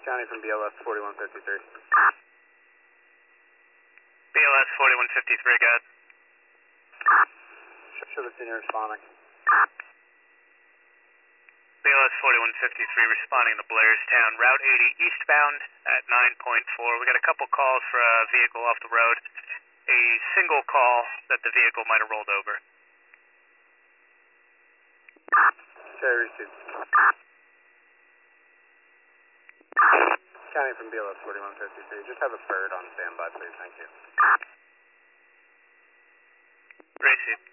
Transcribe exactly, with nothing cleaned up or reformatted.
County from B L S forty-one fifty-three. B L S forty-one fifty-three, go ahead. Should have seen you responding. B L S forty-one fifty-three responding to Blairstown, Route eighty eastbound at nine point four. We got a couple calls for a vehicle off the road. A single call that the vehicle might have rolled over. Okay, received. County from B L S forty-one fifty-three. Just have a bird on standby, please. Thank you. Received.